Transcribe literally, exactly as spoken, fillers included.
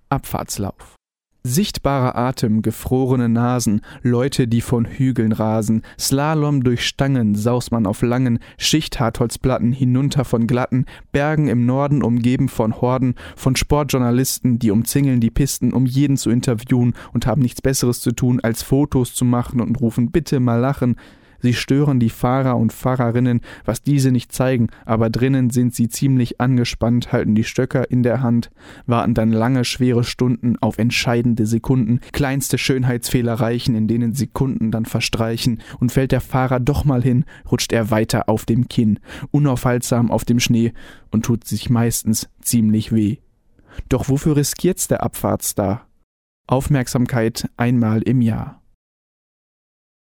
Abfahrtslauf. Sichtbarer Atem, gefrorene Nasen, Leute, die von Hügeln rasen, Slalom durch Stangen, saust man auf langen, Schichthartholzplatten, hinunter von glatten Bergen im Norden, umgeben von Horden, von Sportjournalisten, die umzingeln die Pisten, um jeden zu interviewen und haben nichts Besseres zu tun, als Fotos zu machen und rufen, bitte mal lachen. Sie stören die Fahrer und Fahrerinnen, was diese nicht zeigen, aber drinnen sind sie ziemlich angespannt, halten die Stöcker in der Hand, warten dann lange, schwere Stunden auf entscheidende Sekunden, kleinste Schönheitsfehler reichen, in denen Sekunden dann verstreichen, und fällt der Fahrer doch mal hin, rutscht er weiter auf dem Kinn, unaufhaltsam auf dem Schnee und tut sich meistens ziemlich weh. Doch wofür riskiert's der Abfahrtsstar? Aufmerksamkeit einmal im Jahr.